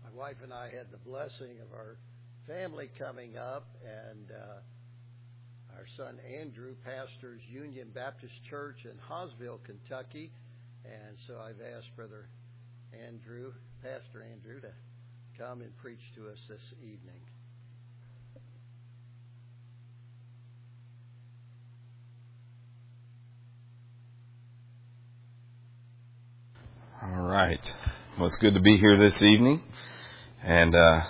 My wife and I had the blessing of our family coming up, and our son Andrew pastors Union Baptist Church in Hawesville, Kentucky, and so I've asked Pastor Andrew, to come and preach to us this evening. All right. Well, it's good to be here this evening. And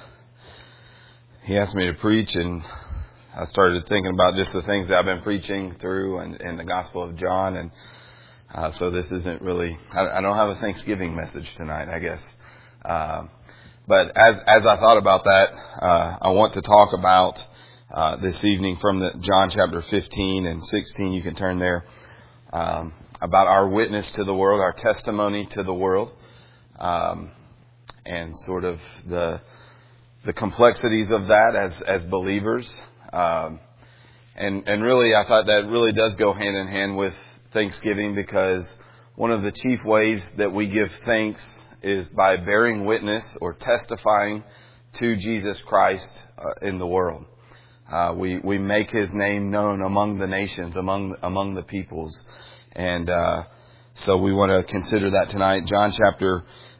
he asked me to preach, and I started thinking about just the things that I've been preaching through in the Gospel of John. And so this isn't really, I don't have a Thanksgiving message tonight, I guess. But as I thought about that, I want to talk about this evening from the John chapter 15 and 16. You can turn there. About our witness to the world, our testimony to the world, and sort of the complexities of that as believers. And really, I thought that really does go hand in hand with Thanksgiving, because one of the chief ways that we give thanks is by bearing witness or testifying to Jesus Christ in the world. We make His name known among the nations, among the peoples. And so we want to consider that tonight. John chapter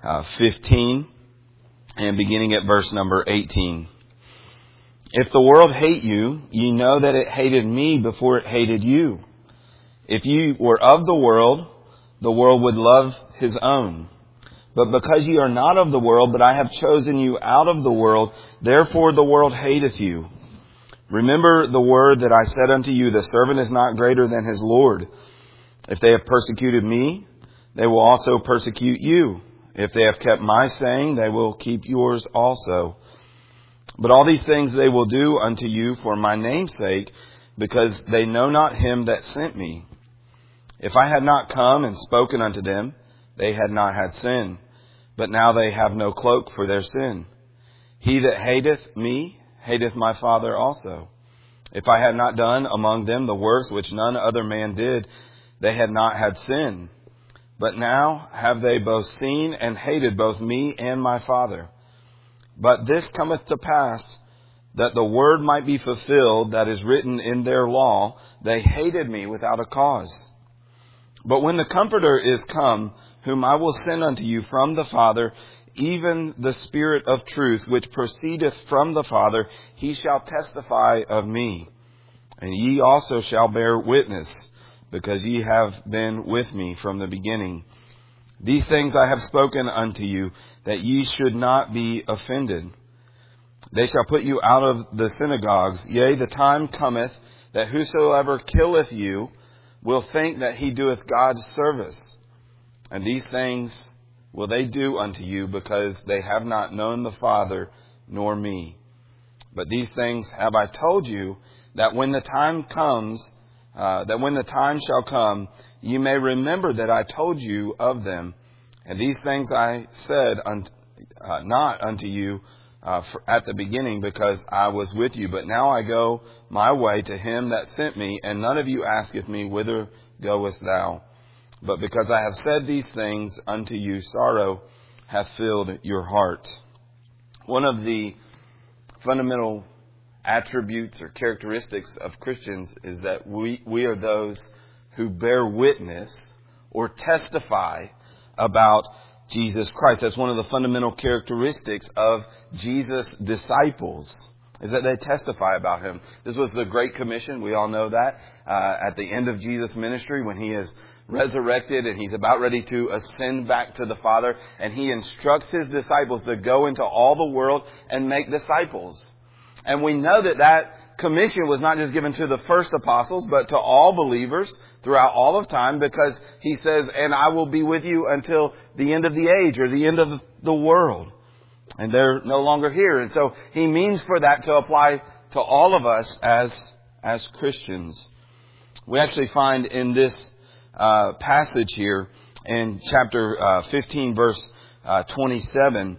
15 and beginning at verse number 18. If the world hate you, ye know that it hated me before it hated you. If you were of the world would love his own. But because ye are not of the world, but I have chosen you out of the world, therefore the world hateth you. Remember the word that I said unto you, the servant is not greater than his Lord. If they have persecuted me, they will also persecute you. If they have kept my saying, they will keep yours also. But all these things they will do unto you for my name's sake, because they know not him that sent me. If I had not come and spoken unto them, they had not had sin. But now they have no cloak for their sin. He that hateth me, hateth my Father also. If I had not done among them the works which none other man did, they had not had sin. But now have they both seen and hated both me and my Father. But this cometh to pass, that the word might be fulfilled that is written in their law, they hated me without a cause. But when the Comforter is come, whom I will send unto you from the Father, even the Spirit of truth, which proceedeth from the Father, he shall testify of me. And ye also shall bear witness, because ye have been with me from the beginning. These things I have spoken unto you, that ye should not be offended. They shall put you out of the synagogues. Yea, the time cometh, that whosoever killeth you will think that he doeth God's service. And these things will they do unto you, because they have not known the Father nor me. But these things have I told you, that when the time shall come, ye may remember that I told you of them. And these things I said not unto you at the beginning, because I was with you. But now I go my way to him that sent me, and none of you asketh me, whither goest thou? But because I have said these things unto you, sorrow hath filled your heart. One of the fundamental attributes or characteristics of Christians is that we are those who bear witness or testify about Jesus Christ. That's one of the fundamental characteristics of Jesus' disciples, is that they testify about him. This was the Great Commission. We all know that. At the end of Jesus' ministry, when he is resurrected and he's about ready to ascend back to the Father, and he instructs his disciples to go into all the world and make disciples. And we know that commission was not just given to the first apostles, but to all believers throughout all of time, because he says, and I will be with you until the end of the age, or the end of the world. And they're no longer here. And so he means for that to apply to all of us as Christians. We actually find in this passage here in chapter 15, verse 27,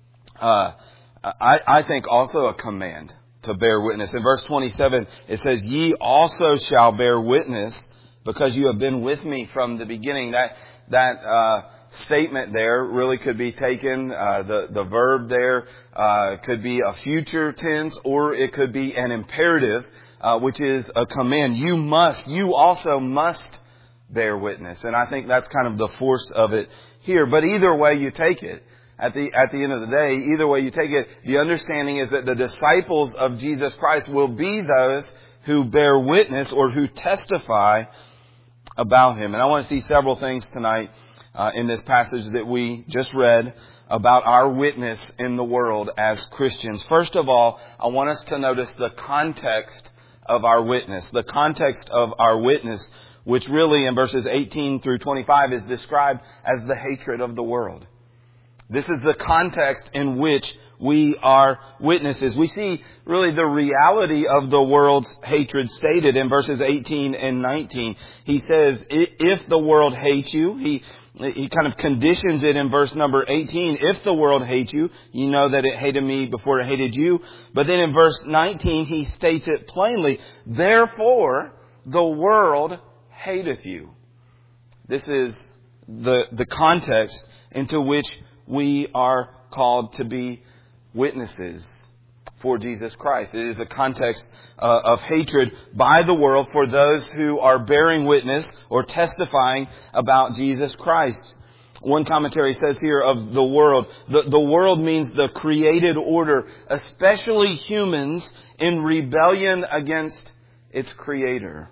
I think also a command to bear witness. In verse 27, it says, ye also shall bear witness, because you have been with me from the beginning. statement there really could be taken, the verb there could be a future tense, or it could be an imperative, which is a command. You also must bear witness. And I think that's kind of the force of it here. But either way you take it, at the end of the day, either way you take it, the understanding is that the disciples of Jesus Christ will be those who bear witness or who testify about Him. And I want to see several things tonight in this passage that we just read about our witness in the world as Christians. First of all, I want us to notice the context of our witness. The context of our witness, which really in verses 18 through 25 is described as the hatred of the world. This is the context in which we are witnesses. We see really the reality of the world's hatred stated in verses 18 and 19. He says, if the world hates you, he kind of conditions it in verse number 18. If the world hates you, you know that it hated me before it hated you. But then in verse 19, he states it plainly. Therefore, the world hateth you. This is the context into which we are called to be witnesses for Jesus Christ. It is a context of hatred by the world for those who are bearing witness or testifying about Jesus Christ. One commentary says here of the world, the world means the created order, especially humans in rebellion against its Creator.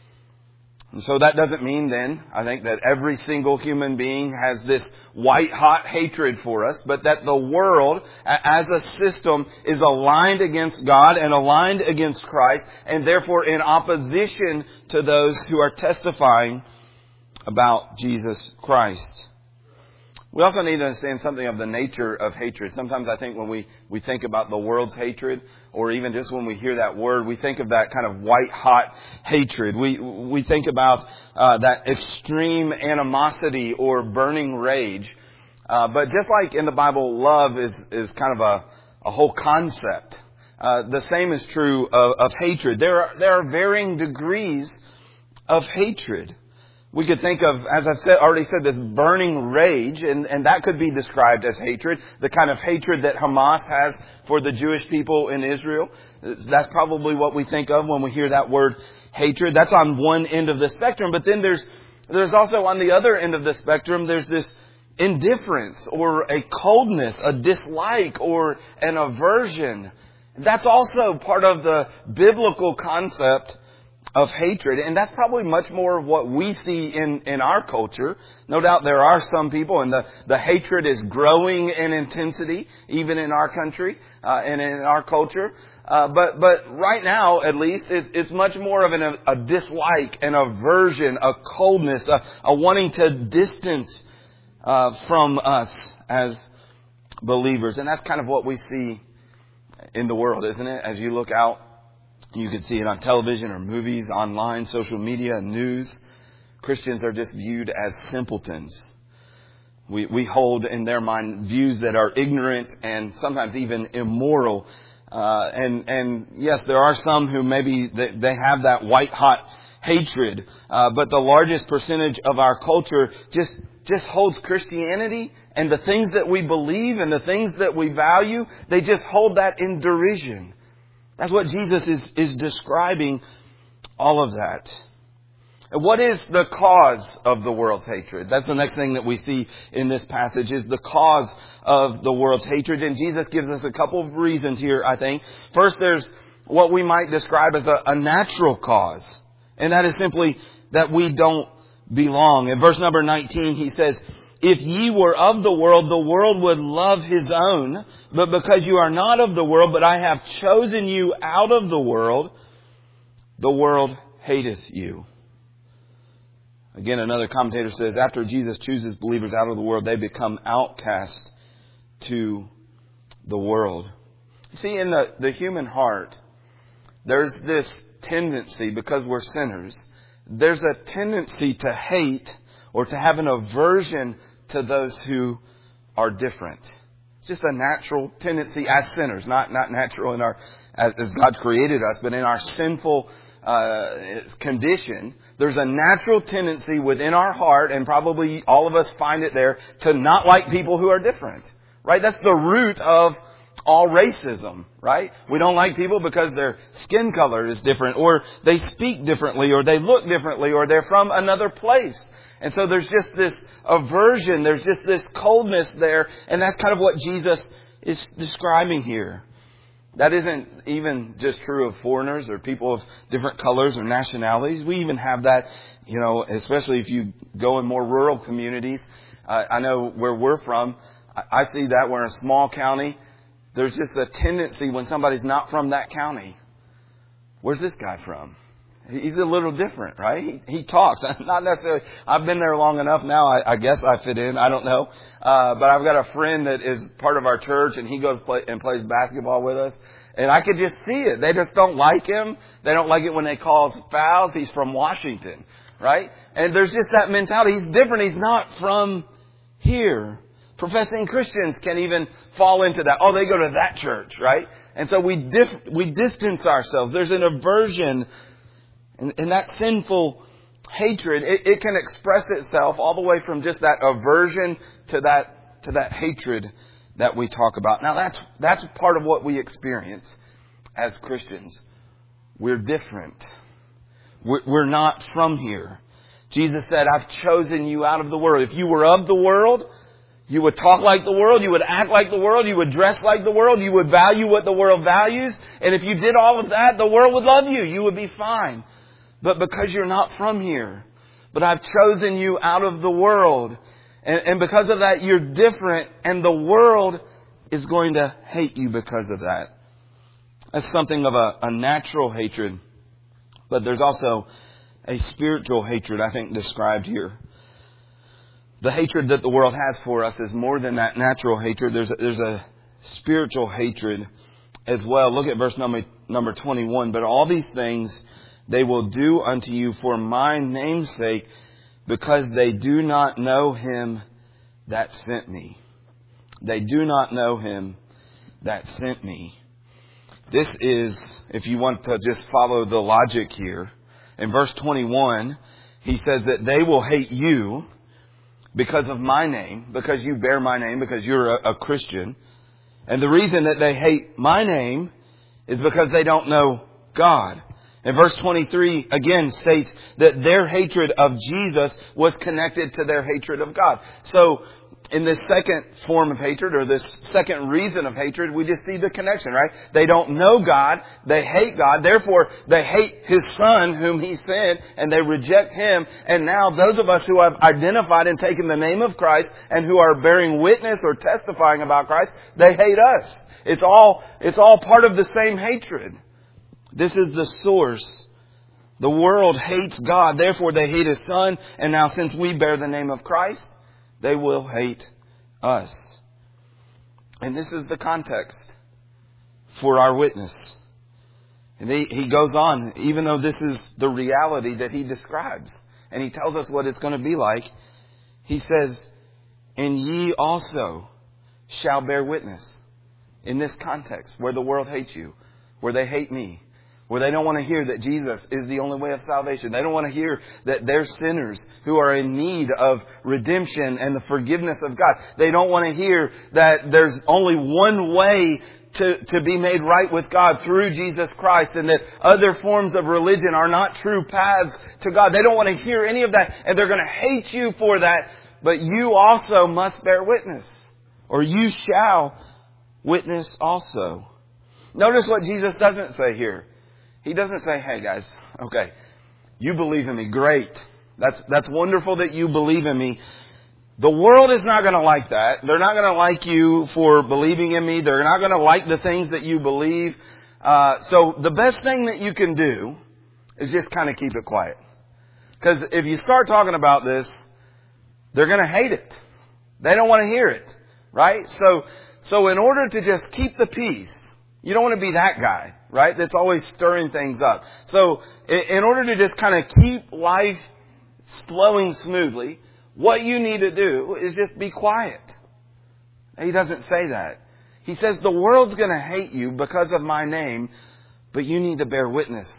And so that doesn't mean then, I think, that every single human being has this white-hot hatred for us, but that the world as a system is aligned against God and aligned against Christ, and therefore in opposition to those who are testifying about Jesus Christ. We also need to understand something of the nature of hatred. Sometimes I think when we think about the world's hatred, or even just when we hear that word, we think of that kind of white-hot hatred. We think about that extreme animosity or burning rage. But just like in the Bible, love is kind of a whole concept. The same is true of hatred. There are varying degrees of hatred. We could think of, as I've already said, this burning rage, and that could be described as hatred. The kind of hatred that Hamas has for the Jewish people in Israel. That's probably what we think of when we hear that word hatred. That's on one end of the spectrum. But then there's also on the other end of the spectrum, there's this indifference or a coldness, a dislike or an aversion. That's also part of the biblical concept of hatred. And that's probably much more of what we see in our culture. No doubt there are some people, and the hatred is growing in intensity, even in our country and in our culture. But right now, at least, it's much more of a dislike, an aversion, a coldness, a wanting to distance from us as believers. And that's kind of what we see in the world, isn't it? As you look out, you can see it on television or movies, online, social media, news. Christians are just viewed as simpletons. We hold in their mind views that are ignorant and sometimes even immoral. And yes, there are some who maybe they have that white hot hatred. But the largest percentage of our culture just holds Christianity and the things that we believe and the things that we value. They just hold that in derision. That's what Jesus is describing all of that. And what is the cause of the world's hatred? That's the next thing that we see in this passage, is the cause of the world's hatred. And Jesus gives us a couple of reasons here, I think. First, there's what we might describe as a natural cause. And that is simply that we don't belong. In verse number 19, he says, if ye were of the world would love his own. But because you are not of the world, but I have chosen you out of the world hateth you. Again, another commentator says, after Jesus chooses believers out of the world, they become outcast to the world. See, in the human heart, there's this tendency, because we're sinners, there's a tendency to hate or to have an aversion to those who are different. It's just a natural tendency as sinners, not natural in our, as God created us, but in our sinful condition, there's a natural tendency within our heart, and probably all of us find it there, to not like people who are different. Right? That's the root of all racism, right? We don't like people because their skin color is different, or they speak differently, or they look differently, or they're from another place. And so there's just this aversion, there's just this coldness there, and that's kind of what Jesus is describing here. That isn't even just true of foreigners or people of different colors or nationalities. We even have that, especially if you go in more rural communities. I know where we're from, I see that we're in a small county. There's just a tendency when somebody's not from that county. Where's this guy from? He's a little different, right? He talks. Not necessarily. I've been there long enough now. I guess I fit in. I don't know. But I've got a friend that is part of our church, and he goes and plays basketball with us. And I could just see it. They just don't like him. They don't like it when they call fouls. He's from Washington, right? And there's just that mentality. He's different. He's not from here. Professing Christians can even fall into that. Oh, they go to that church, right? And so we distance ourselves. There's an aversion, and that sinful hatred, it can express itself all the way from just that aversion to that hatred that we talk about. Now that's part of what we experience as Christians. We're different. We're not from here. Jesus said, I've chosen you out of the world. If you were of the world, you would talk like the world, you would act like the world, you would dress like the world, you would value what the world values. And if you did all of that, the world would love you. You would be fine. But because you're not from here, but I've chosen you out of the world. And because of that, you're different, and the world is going to hate you because of that. That's something of a natural hatred. But there's also a spiritual hatred, I think, described here. The hatred that the world has for us is more than that natural hatred. There's a spiritual hatred as well. Look at verse number 21. But all these things they will do unto you for my name's sake, because they do not know him that sent me. They do not know him that sent me. This is, if you want to just follow the logic here, in verse 21, he says that they will hate you because of my name, because you bear my name, because you're a Christian. And the reason that they hate my name is because they don't know God. And verse 23 again states that their hatred of Jesus was connected to their hatred of God. So in this second form of hatred, or this second reason of hatred, we just see the connection, right? They don't know God. They hate God. Therefore, they hate His Son whom He sent, and they reject Him. And now those of us who have identified and taken the name of Christ and who are bearing witness or testifying about Christ, they hate us. It's all part of the same hatred. This is the source. The world hates God. Therefore, they hate His Son. And now since we bear the name of Christ, they will hate us. And this is the context for our witness. And he goes on, even though this is the reality that he describes, and he tells us what it's going to be like, he says, and ye also shall bear witness. In this context, where the world hates you, where they hate me, where they don't want to hear that Jesus is the only way of salvation. They don't want to hear that they're sinners who are in need of redemption and the forgiveness of God. They don't want to hear that there's only one way to be made right with God through Jesus Christ, and that other forms of religion are not true paths to God. They don't want to hear any of that, and they're going to hate you for that. But you also must bear witness, or you shall witness also. Notice what Jesus doesn't say here. He doesn't say, hey guys, okay, you believe in me. Great. That's wonderful that you believe in me. The world is not going to like that. They're not going to like you for believing in me. They're not going to like the things that you believe. So the best thing that you can do is just kind of keep it quiet. Because if you start talking about this, they're going to hate it. They don't want to hear it. Right? So in order to just keep the peace, you don't want to be that guy, right? That's always stirring things up. So in order to just kind of keep life flowing smoothly, what you need to do is just be quiet. He doesn't say that. He says the world's going to hate you because of my name, but you need to bear witness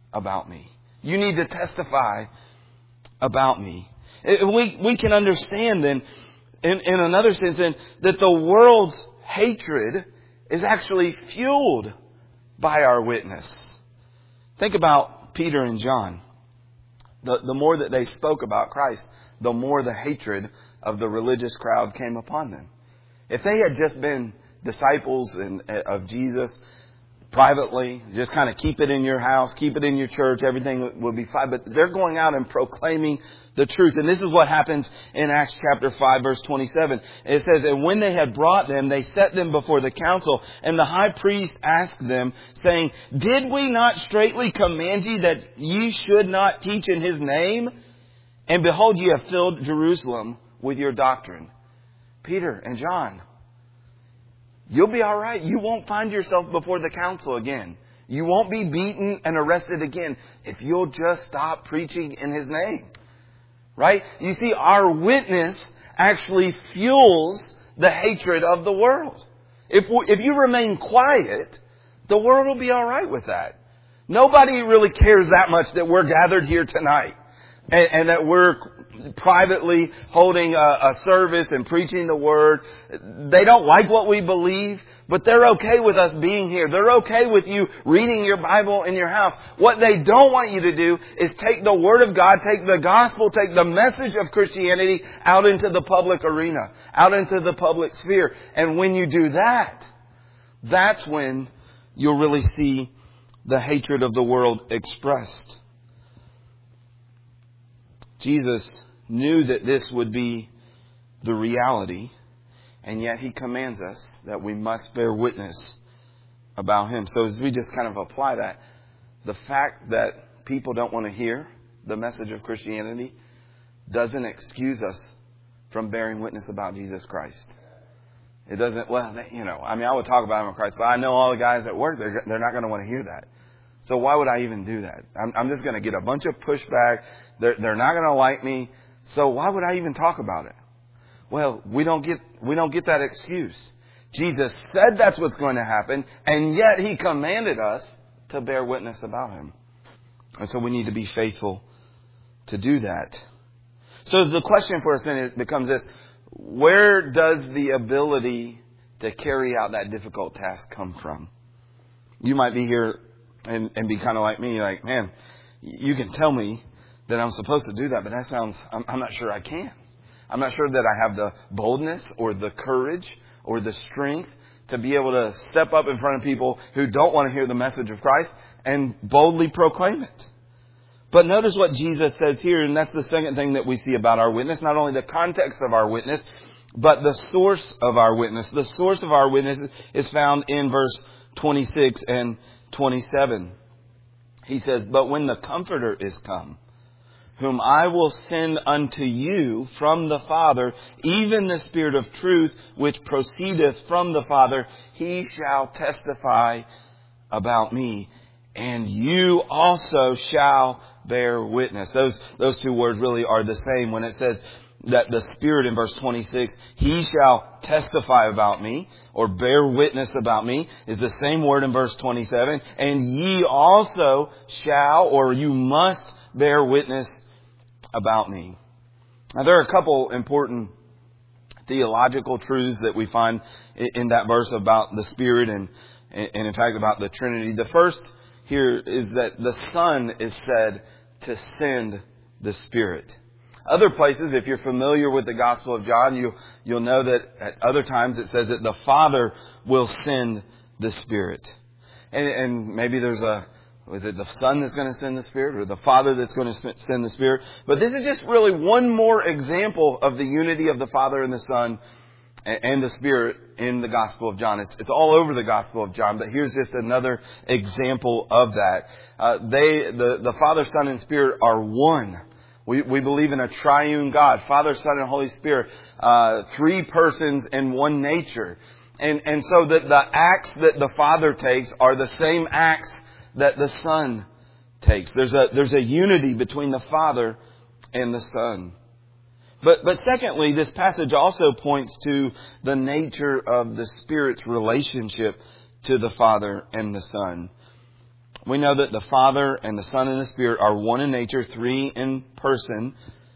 about me. You need to testify about me. We can understand then, in another sense, then, that the world's hatred is actually fueled by our witness. Think about Peter and John. The more that they spoke about Christ, the more the hatred of the religious crowd came upon them. If they had just been disciples of Jesus privately, just kind of keep it in your house, keep it in your church, everything would be fine. But they're going out and proclaiming the truth. And this is what happens in Acts chapter 5, verse 27. It says, and when they had brought them, they set them before the council. And the high priest asked them, saying, did we not straitly command ye that ye should not teach in his name? And behold, ye have filled Jerusalem with your doctrine. Peter and John, you'll be all right. You won't find yourself before the council again. You won't be beaten and arrested again if you'll just stop preaching in his name. Right? You see, our witness actually fuels the hatred of the world. If you remain quiet, the world will be all right with that. Nobody really cares that much that we're gathered here tonight and that we're privately holding a service and preaching the Word. They don't like what we believe, but they're okay with us being here. They're okay with you reading your Bible in your house. What they don't want you to do is take the Word of God, take the gospel, take the message of Christianity out into the public arena, out into the public sphere. And when you do that, that's when you'll really see the hatred of the world expressed. Jesus knew that this would be the reality, and yet He commands us that we must bear witness about Him. So as we just kind of apply that, the fact that people don't want to hear the message of Christianity doesn't excuse us from bearing witness about Jesus Christ. It doesn't, I would talk about Him in Christ, but I know all the guys at work, they're not going to want to hear that. So why would I even do that? I'm just going to get a bunch of pushback. They're not going to like me. So why would I even talk about it? Well, we don't get that excuse. Jesus said that's what's going to happen, and yet He commanded us to bear witness about Him. And so we need to be faithful to do that. So the question for us then becomes this: where does the ability to carry out that difficult task come from? You might be here and be kind of like me, like, man, you can tell me that I'm supposed to do that, but I'm not sure I can. I'm not sure that I have the boldness or the courage or the strength to be able to step up in front of people who don't want to hear the message of Christ and boldly proclaim it. But notice what Jesus says here, and that's the second thing that we see about our witness. Not only the context of our witness, but the source of our witness. The source of our witness is found in verse 26 and 27. He says, but when the Comforter is come, whom I will send unto you from the Father, even the Spirit of truth, which proceedeth from the Father, He shall testify about me, and you also shall bear witness. Those two words really are the same when it says that the Spirit in verse 26, He shall testify about me, or bear witness about me, is the same word in verse 27. And ye also shall, or you must bear witness about me. Now there are a couple important theological truths that we find in that verse about the Spirit and in fact about the Trinity. The first here is that the Son is said to send the Spirit. Other places, if you're familiar with the Gospel of John, you'll know that at other times it says that the Father will send the Spirit. And maybe is it the Son that's going to send the Spirit, or the Father that's going to send the Spirit? But this is just really one more example of the unity of the Father and the Son and the Spirit in the Gospel of John. It's all over the Gospel of John, but here's just another example of that. The Father, Son, and Spirit are one. We believe in a triune God, Father, Son, and Holy Spirit, three persons in one nature. And so that the acts that the Father takes are the same acts that the Son takes. There's a unity between the Father and the Son. But secondly, this passage also points to the nature of the Spirit's relationship to the Father and the Son. We know that the Father and the Son and the Spirit are one in nature, three in person.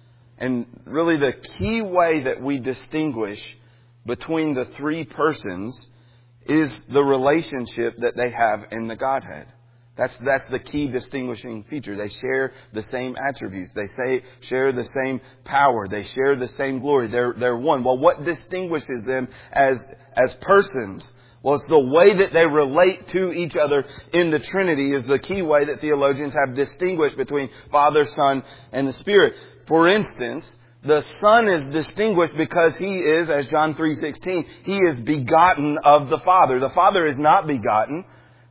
And really the key way that we distinguish between the three persons is the relationship that they have in the Godhead. That's the key distinguishing feature. They share the same attributes. They share the same power. They share the same glory. They're one. Well, what distinguishes them as persons? Well, it's the way that they relate to each other in the Trinity is the key way that theologians have distinguished between Father, Son, and the Spirit. For instance, the Son is distinguished because He is, as John 3:16, He is begotten of the Father. The Father is not begotten,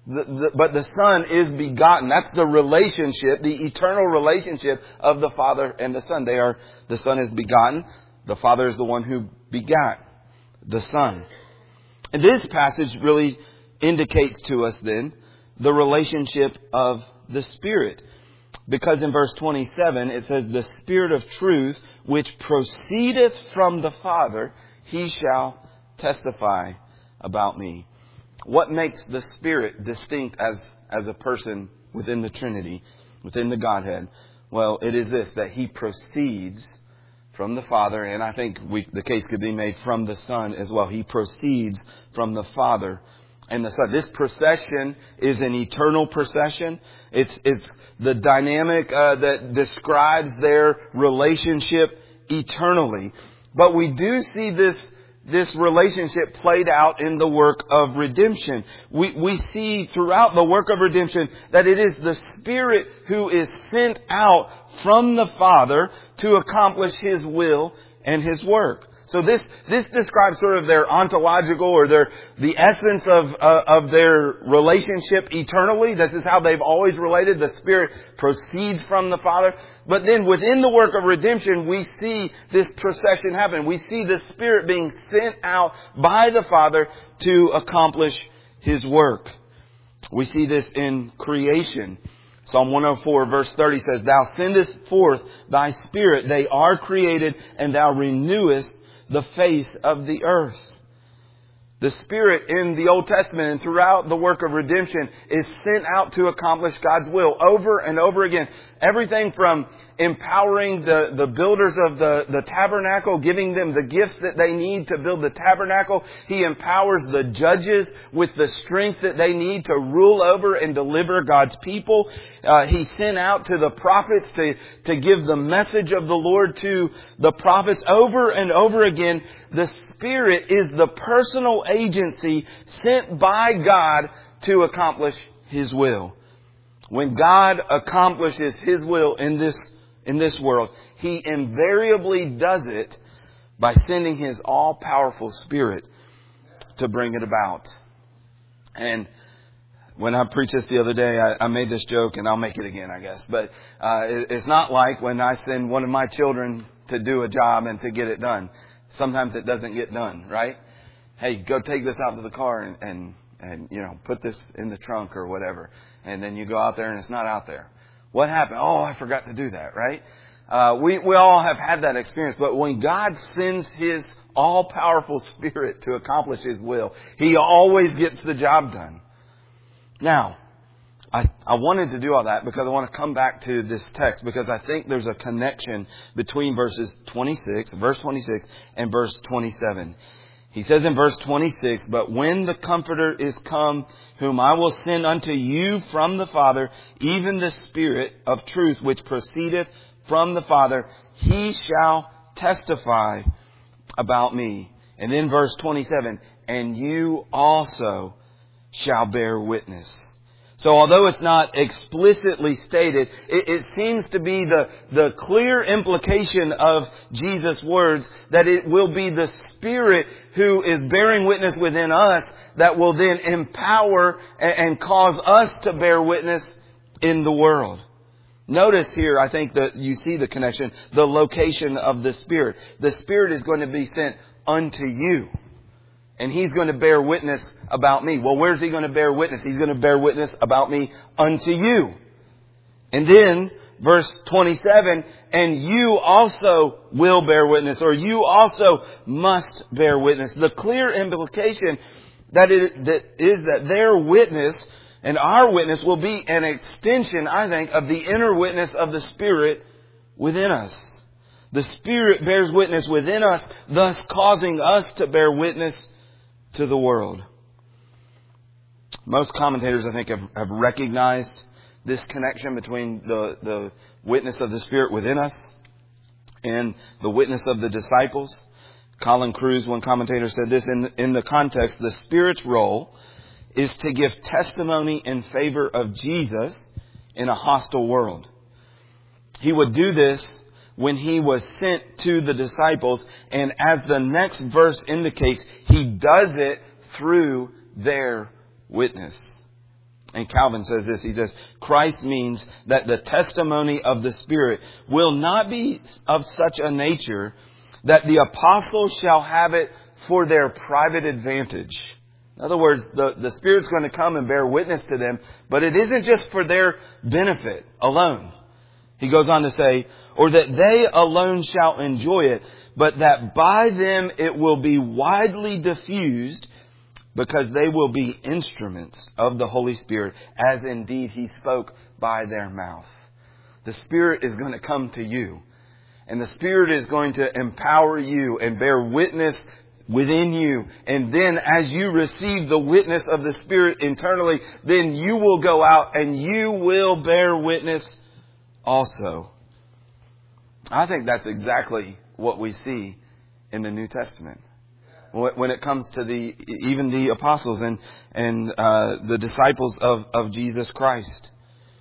but the Son is begotten. That's the relationship, the eternal relationship of the Father and the Son. The Son is begotten. The Father is the one who begat the Son. And this passage really indicates to us then the relationship of the Spirit. Because in verse 27 it says, the Spirit of truth which proceedeth from the Father, He shall testify about me. What makes the Spirit distinct as a person within the Trinity, within the Godhead? Well, it is this, that He proceeds from the Father, and I think the case could be made from the Son as well. He proceeds from the Father and the Son. This procession is an eternal procession. It's the dynamic that describes their relationship eternally. But we do see this relationship played out in the work of redemption. We see throughout the work of redemption that it is the Spirit who is sent out from the Father to accomplish His will and His work. So this describes sort of their ontological or the essence of their relationship eternally. This is how they've always related. The Spirit proceeds from the Father. But then within the work of redemption, we see this procession happen. We see the Spirit being sent out by the Father to accomplish His work. We see this in creation. Psalm 104 verse 30 says, Thou sendest forth Thy Spirit, they are created, and Thou renewest the face of the earth. The Spirit in the Old Testament and throughout the work of redemption is sent out to accomplish God's will over and over again. Everything from empowering the builders of the tabernacle, giving them the gifts that they need to build the tabernacle. He empowers the judges with the strength that they need to rule over and deliver God's people. He sent out to the prophets to give the message of the Lord to the prophets over and over again. The Spirit is the personal agency sent by God to accomplish His will. When God accomplishes His will in this world, He invariably does it by sending His all-powerful Spirit to bring it about. And when I preached this the other day, I made this joke, and I'll make it again, I guess. But it's not like when I send one of my children to do a job and to get it done. Sometimes it doesn't get done, right? Hey, go take this out to the car and put this in the trunk or whatever. And then you go out there and it's not out there. What happened? Oh, I forgot to do that, right? We all have had that experience. But when God sends His all-powerful Spirit to accomplish His will, He always gets the job done. Now, I wanted to do all that because I want to come back to this text because I think there's a connection between verse 26 and verse 27. He says in verse 26, But when the Comforter is come, whom I will send unto you from the Father, even the Spirit of truth which proceedeth from the Father, He shall testify about me. And then verse 27, And you also shall bear witness. So although it's not explicitly stated, it seems to be the clear implication of Jesus' words that it will be the Spirit who is bearing witness within us that will then empower and cause us to bear witness in the world. Notice here, I think that you see the connection, the location of the Spirit. The Spirit is going to be sent unto you. And He's going to bear witness about me. Well, where's He going to bear witness? He's going to bear witness about me unto you. And then, verse 27, and you also will bear witness, or you also must bear witness. The clear implication that is that their witness And our witness will be an extension, I think, of the inner witness of the Spirit within us. The Spirit bears witness within us, thus causing us to bear witness to the world. Most commentators, I think, have recognized this connection between the witness of the Spirit within us and the witness of the disciples. Colin Cruz, one commentator, said this in the context: the Spirit's role is to give testimony in favor of Jesus in a hostile world. He would do this when He was sent to the disciples, and as the next verse indicates, He does it through their witness. And Calvin says this, he says, Christ means that the testimony of the Spirit will not be of such a nature that the apostles shall have it for their private advantage. In other words, the Spirit's going to come and bear witness to them, but it isn't just for their benefit alone. He goes on to say, or that they alone shall enjoy it, but that by them it will be widely diffused, because they will be instruments of the Holy Spirit, as indeed He spoke by their mouth. The Spirit is going to come to you, and the Spirit is going to empower you and bear witness within you. And then as you receive the witness of the Spirit internally, then you will go out and you will bear witness also. I think that's exactly what we see in the New Testament. When it comes to even the apostles and the disciples of Jesus Christ.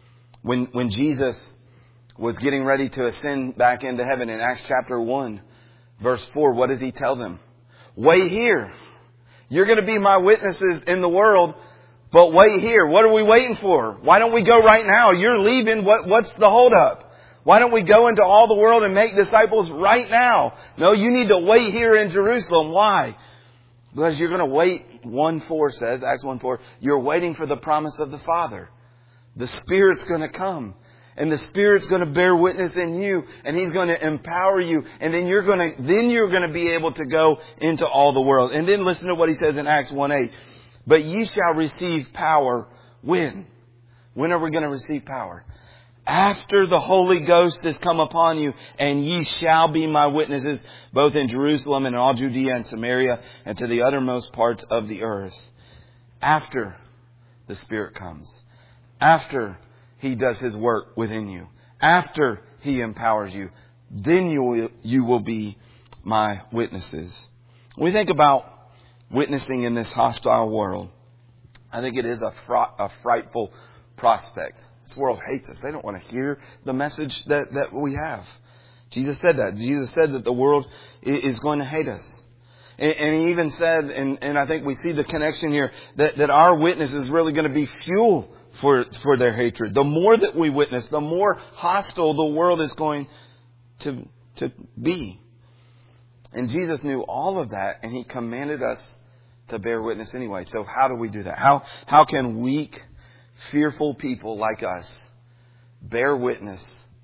When Jesus was getting ready to ascend back into heaven in Acts chapter 1, verse 4, what does He tell them? Wait here. You're going to be my witnesses in the world, but wait here. What are we waiting for? Why don't we go right now? You're leaving. What's the holdup? Why don't we go into all the world and make disciples right now? No, you need to wait here in Jerusalem. Why? Because you're going to wait, 1:4 says, Acts 1:4, you're waiting for the promise of the Father. The Spirit's going to come. And the Spirit's going to bear witness in you. And He's going to empower you. And then you're going to be able to go into all the world. And then listen to what He says in Acts 1:8. But ye shall receive power when? When are we going to receive power? After the Holy Ghost has come upon you, and ye shall be my witnesses, both in Jerusalem and in all Judea and Samaria, and to the uttermost parts of the earth. After the Spirit comes. After He does His work within you. After He empowers you. Then you will be my witnesses. When we think about witnessing in this hostile world, I think it is a frightful prospect. This world hates us. They don't want to hear the message that we have. Jesus said that. Jesus said that the world is going to hate us. And He even said, and I think we see the connection here, that our witness is really going to be fuel for their hatred. The more that we witness, the more hostile the world is going to be. And Jesus knew all of that, and He commanded us to bear witness anyway. So how do we do that? How can weak, fearful people like us bear witness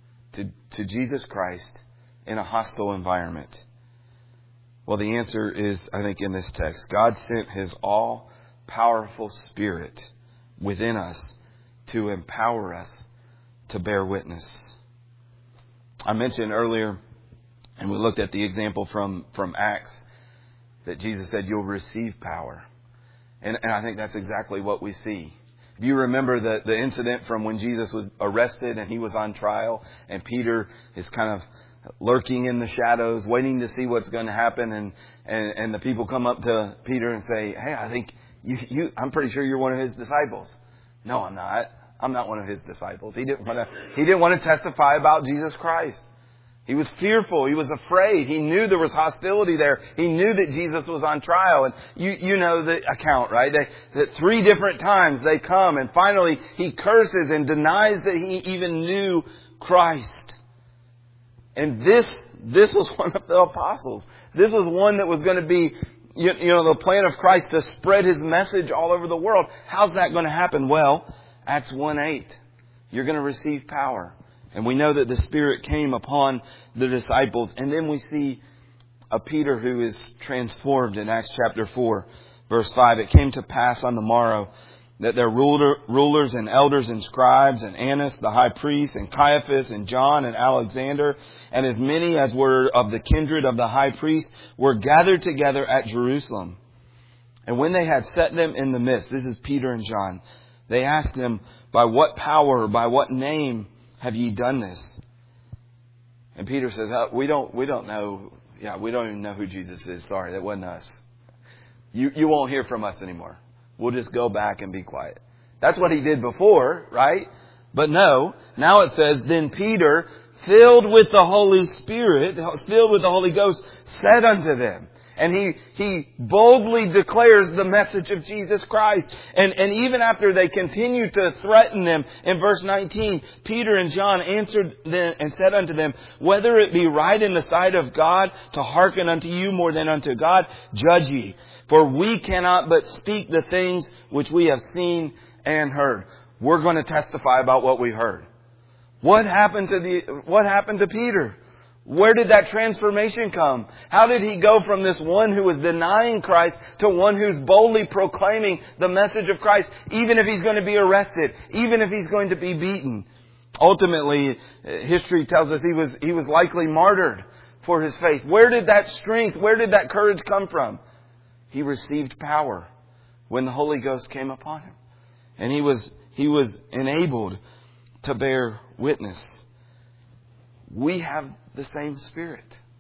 to Jesus Christ in a hostile environment? Well, the answer is, I think, in this text. God sent His all-powerful Spirit within us to empower us to bear witness. I mentioned earlier, and we looked at the example from Acts, that Jesus said, you'll receive power. And I think that's exactly what we see. If you remember the incident from when Jesus was arrested and He was on trial, and Peter is kind of lurking in the shadows, waiting to see what's going to happen, and the people come up to Peter and say, hey, I think I'm pretty sure you're one of His disciples. No, I'm not. I'm not one of His disciples. He didn't want to testify about Jesus Christ. He was fearful. He was afraid. He knew there was hostility there. He knew that Jesus was on trial. And you know the account, right? That 3 different times they come, and finally He curses and denies that He even knew Christ. And this was one of the apostles. This was one that was going to be, the plan of Christ to spread His message all over the world. How's that going to happen? Well, Acts 1:8. You're going to receive power. And we know that the Spirit came upon the disciples. And then we see a Peter who is transformed in Acts chapter 4, verse 5. It came to pass on the morrow that their rulers and elders and scribes and Annas the high priest and Caiaphas and John and Alexander and as many as were of the kindred of the high priest were gathered together at Jerusalem. And when they had set them in the midst, this is Peter and John, they asked them, by what power or by what name have ye done this? And Peter says, we don't know. Yeah, we don't even know who Jesus is. Sorry, that wasn't us. You won't hear from us anymore. We'll just go back and be quiet. That's what he did before, right? But no, now it says, then Peter, filled with the Holy Spirit, filled with the Holy Ghost, said unto them. And he boldly declares the message of Jesus Christ. And even after they continue to threaten them, in verse 19, Peter and John answered them and said unto them, whether it be right in the sight of God to hearken unto you more than unto God, judge ye. For we cannot but speak the things which we have seen and heard. We're going to testify about what we heard. What happened to Peter? Where did that transformation come? How did he go from this one who was denying Christ to one who's boldly proclaiming the message of Christ, even if he's going to be arrested, even if he's going to be beaten? Ultimately, history tells us he was likely martyred for his faith. Where did that strength, where did that courage come from? He received power when the Holy Ghost came upon him. And he was enabled to bear witness. We have the same Spirit.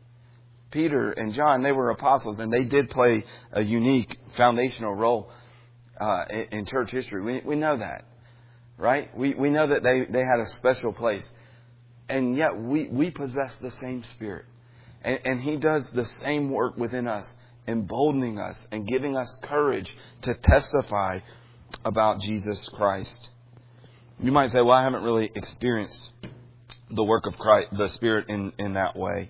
Peter and John, they were apostles, and they did play a unique foundational role in church history. We know that, right? We know that they had a special place. And yet we possess the same Spirit. And He does the same work within us, emboldening us and giving us courage to testify about Jesus Christ. You might say, well, I haven't really experienced the work of Christ, the Spirit in that way.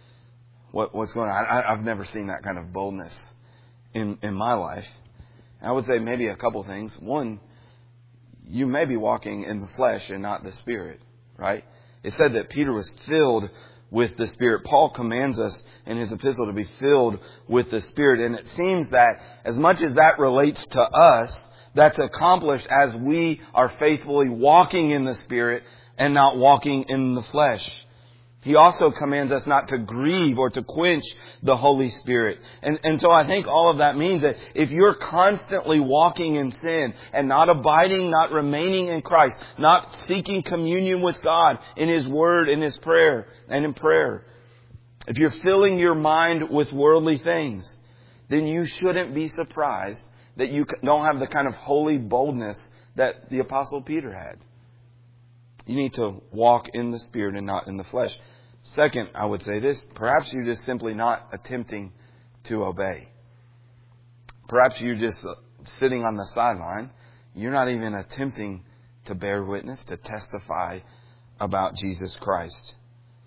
What's going on? I've never seen that kind of boldness in my life. I would say maybe a couple things. One, you may be walking in the flesh and not the Spirit, right? It said that Peter was filled with the Spirit. Paul commands us in his epistle to be filled with the Spirit. And it seems that as much as that relates to us, that's accomplished as we are faithfully walking in the Spirit and not walking in the flesh. He also commands us not to grieve or to quench the Holy Spirit. And so I think all of that means that if you're constantly walking in sin and not abiding, not remaining in Christ, not seeking communion with God in His Word, in His prayer, and in prayer, if you're filling your mind with worldly things, then you shouldn't be surprised that you don't have the kind of holy boldness that the Apostle Peter had. You need to walk in the Spirit and not in the flesh. Second, I would say this. Perhaps you're just simply not attempting to obey. Perhaps you're just sitting on the sideline. You're not even attempting to bear witness, to testify about Jesus Christ.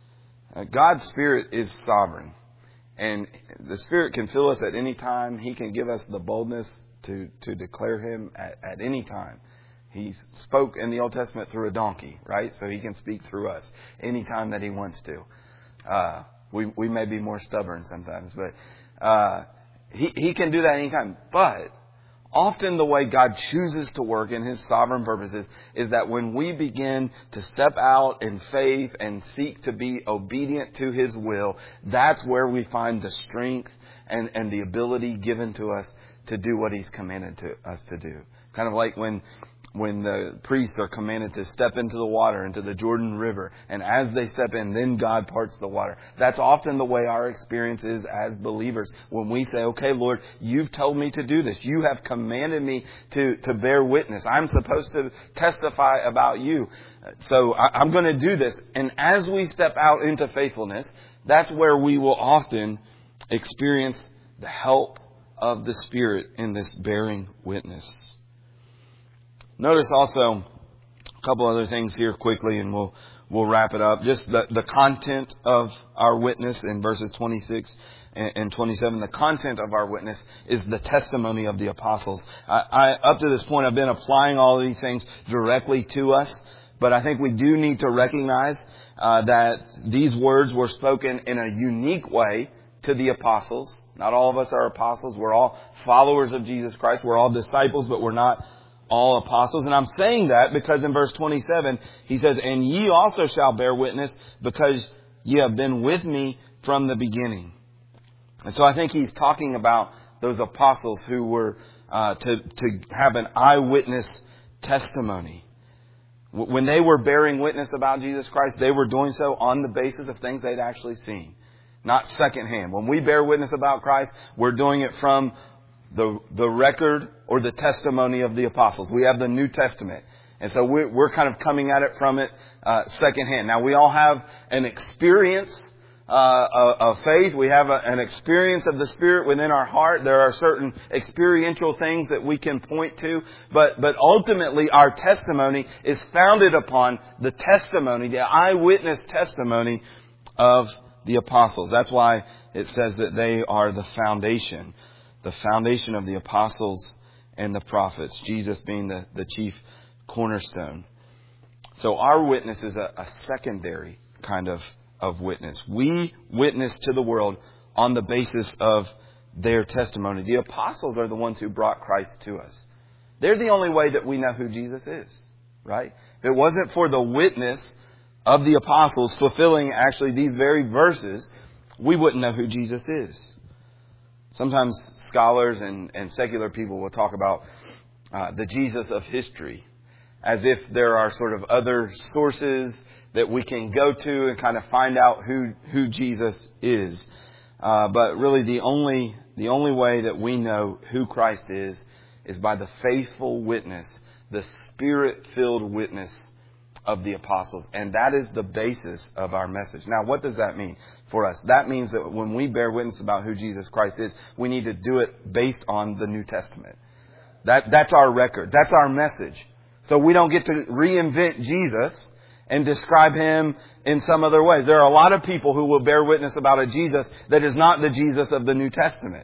God's Spirit is sovereign. And the Spirit can fill us at any time. He can give us the boldness to declare Him at any time. He spoke in the Old Testament through a donkey, right? So He can speak through us anytime that He wants to. We may be more stubborn sometimes, but He can do that anytime. But often the way God chooses to work in His sovereign purposes is that when we begin to step out in faith and seek to be obedient to His will, that's where we find the strength and the ability given to us to do what He's commanded us to do. Kind of like when the priests are commanded to step into the water, into the Jordan River, and as they step in, then God parts the water. That's often the way our experience is as believers. When we say, okay, Lord, You've told me to do this. You have commanded me to bear witness. I'm supposed to testify about You. So I'm going to do this. And as we step out into faithfulness, that's where we will often experience the help of the Spirit in this bearing witness. Notice also a couple other things here quickly, and we'll wrap it up. Just the content of our witness in verses 26 and 27. The content of our witness is the testimony of the apostles. I up to this point, I've been applying all of these things directly to us, but I think we do need to recognize that these words were spoken in a unique way to the apostles. Not all of us are apostles. We're all followers of Jesus Christ. We're all disciples, but we're not all apostles. And I'm saying that because in verse 27, he says, and ye also shall bear witness because ye have been with me from the beginning. And so I think he's talking about those apostles who were to have an eyewitness testimony. When they were bearing witness about Jesus Christ, they were doing so on the basis of things they'd actually seen, not secondhand. When we bear witness about Christ, we're doing it from the record or the testimony of the apostles. We have the New Testament. And so we're kind of coming at it from it secondhand. Now, we all have an experience of faith. We have an experience of the Spirit within our heart. There are certain experiential things that we can point to. But ultimately, our testimony is founded upon the testimony, the eyewitness testimony of the apostles. That's why it says that they are the foundation of the apostles and the prophets, Jesus being the chief cornerstone. So our witness is a secondary kind of witness. We witness to the world on the basis of their testimony. The apostles are the ones who brought Christ to us. They're the only way that we know who Jesus is, right? If it wasn't for the witness of the apostles fulfilling actually these very verses, we wouldn't know who Jesus is. Sometimes scholars and secular people will talk about the Jesus of history as if there are sort of other sources that we can go to and kind of find out who Jesus is. But really the only way that we know who Christ is by the faithful witness, the Spirit-filled witness of the apostles. And that is the basis of our message. Now, what does that mean for us? That means that when we bear witness about who Jesus Christ is, we need to do it based on the New Testament. That's our record. That's our message. So we don't get to reinvent Jesus and describe Him in some other way. There are a lot of people who will bear witness about a Jesus that is not the Jesus of the New Testament.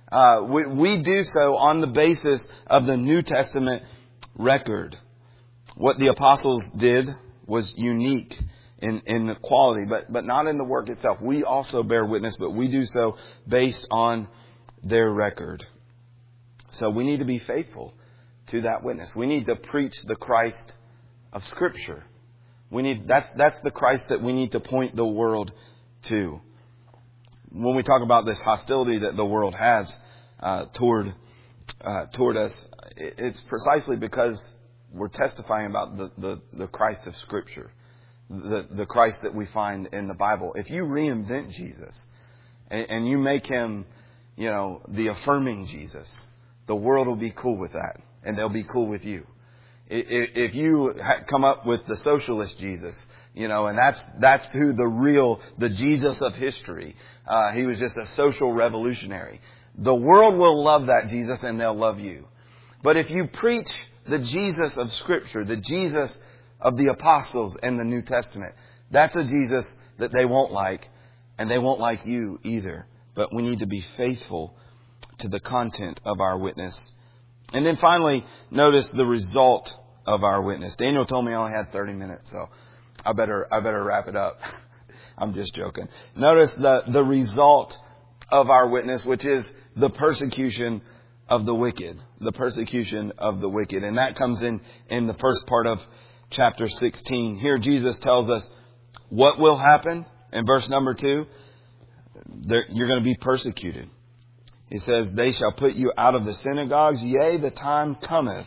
We do so on the basis of the New Testament record. What the apostles did was unique in the quality, but not in the work itself. We also bear witness, but we do so based on their record. So we need to be faithful to that witness. We need to preach the Christ of Scripture. That's the Christ that we need to point the world to. When we talk about this hostility that the world has toward us, it's precisely because we're testifying about the Christ of Scripture, the Christ that we find in the Bible. If you reinvent Jesus and you make Him, the affirming Jesus, the world will be cool with that, and they'll be cool with you. If you come up with the socialist Jesus, and that's who the Jesus of history. He was just a social revolutionary. The world will love that Jesus, and they'll love you. But if you preach the Jesus of Scripture, the Jesus of the apostles and the New Testament, that's a Jesus that they won't like, and they won't like you either. But we need to be faithful to the content of our witness. And then finally, notice the result of our witness. Daniel told me I only had 30 minutes, so I better wrap it up. I'm just joking. Notice the result of our witness, which is the persecution of the wicked. The persecution of the wicked. And that comes in the first part of chapter 16. Here Jesus tells us what will happen in verse number 2. You're going to be persecuted. He says, they shall put you out of the synagogues. Yea, the time cometh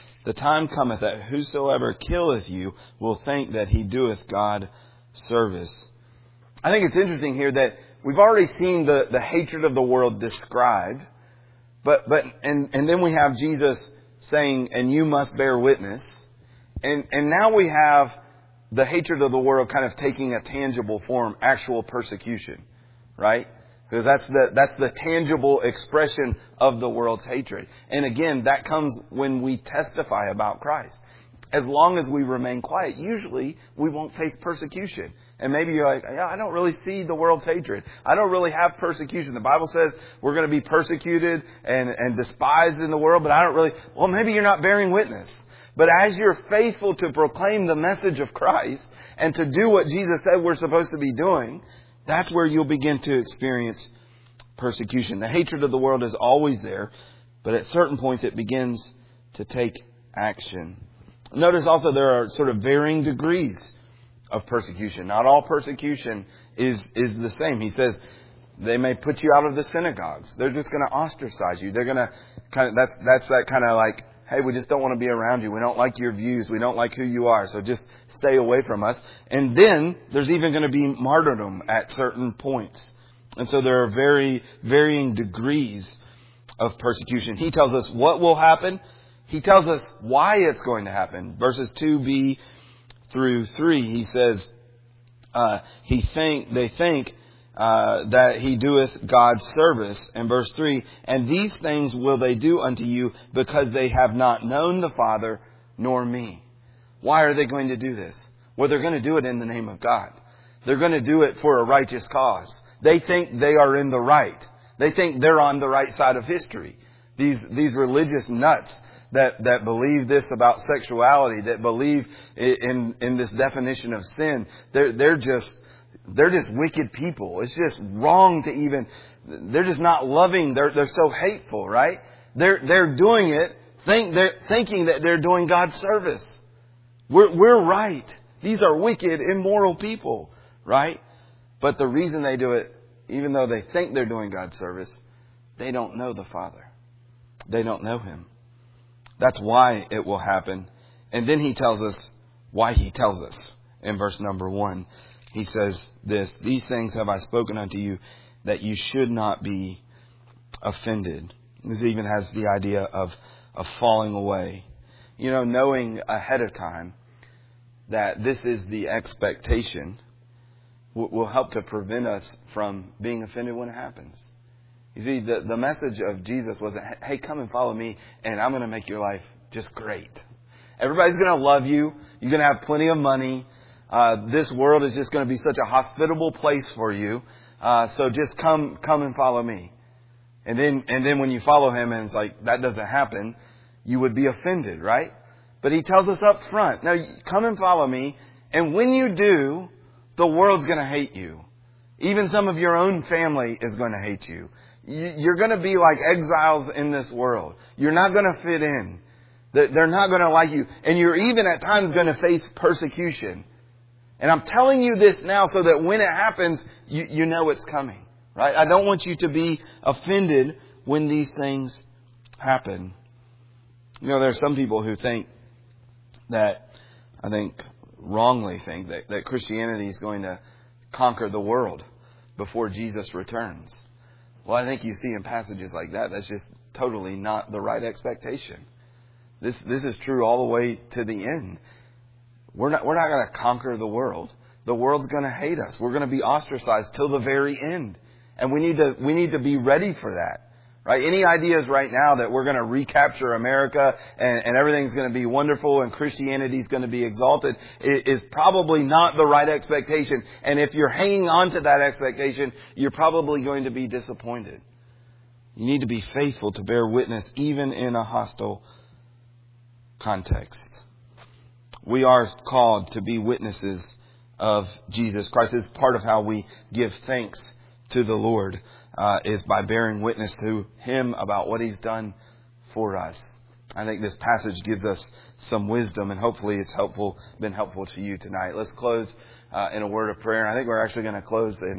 that whosoever killeth you will think that he doeth God service. I think it's interesting here that we've already seen the hatred of the world described. But then we have Jesus saying, and you must bear witness. And now we have the hatred of the world kind of taking a tangible form, actual persecution, right? Because that's the tangible expression of the world's hatred. And again, that comes when we testify about Christ. As long as we remain quiet, usually we won't face persecution. And maybe you're like, yeah, I don't really see the world's hatred. I don't really have persecution. The Bible says we're going to be persecuted and despised in the world, but I don't really. Well, maybe you're not bearing witness. But as you're faithful to proclaim the message of Christ and to do what Jesus said we're supposed to be doing, that's where you'll begin to experience persecution. The hatred of the world is always there, but at certain points it begins to take action. Notice also there are sort of varying degrees of persecution. Not all persecution is the same. He says they may put you out of the synagogues. They're just going to ostracize you. They're going to that's that kind of like, hey, we just don't want to be around you. We don't like your views. We don't like who you are. So just stay away from us. And then there's even going to be martyrdom at certain points. And so there are very varying degrees of persecution. He tells us what will happen. He tells us why it's going to happen. Verses 2b through 3, he says, they think that he doeth God's service. In verse 3, and these things will they do unto you because they have not known the Father nor me. Why are they going to do this? Well, they're going to do it in the name of God. They're going to do it for a righteous cause. They think they are in the right. They think they're on the right side of history. These religious nuts that believe this about sexuality, that believe in this definition of sin, they're just wicked people. It's just wrong to even, they're just not loving. They're so hateful, right? They're doing it, thinking that they're doing God's service. We're right. These are wicked, immoral people, right? But the reason they do it, even though they think they're doing God's service, they don't know the Father. They don't know Him. That's why it will happen. And then he tells us why he tells us. In verse number 1, he says this, these things have I spoken unto you, that you should not be offended. This even has the idea of falling away. You know, knowing ahead of time that this is the expectation will help to prevent us from being offended when it happens. You see, the message of Jesus was, hey, come and follow me, and I'm going to make your life just great. Everybody's going to love you. You're going to have plenty of money. This world is just going to be such a hospitable place for you. So just come and follow me. And then when you follow Him and it's like, that doesn't happen, you would be offended, right? But He tells us up front, now come and follow me. And when you do, the world's going to hate you. Even some of your own family is going to hate you. You're going to be like exiles in this world. You're not going to fit in. They're not going to like you. And you're even at times going to face persecution. And I'm telling you this now so that when it happens, you know it's coming. Right? I don't want you to be offended when these things happen. You know, there are some people who think that, I think wrongly think that Christianity is going to conquer the world before Jesus returns. Well, I think you see in passages like that, that's just totally not the right expectation. This is true all the way to the end. We're not going to conquer the world. The world's going to hate us. We're going to be ostracized till the very end. And we need to be ready for that. Right? Any ideas right now that we're going to recapture America and everything's going to be wonderful and Christianity is going to be exalted is probably not the right expectation. And if you're hanging on to that expectation, you're probably going to be disappointed. You need to be faithful to bear witness even in a hostile context. We are called to be witnesses of Jesus Christ. It's part of how we give thanks to the Lord. Is by bearing witness to Him about what He's done for us. I think this passage gives us some wisdom, and hopefully it's been helpful to you tonight. Let's close in a word of prayer. I think we're actually going to close in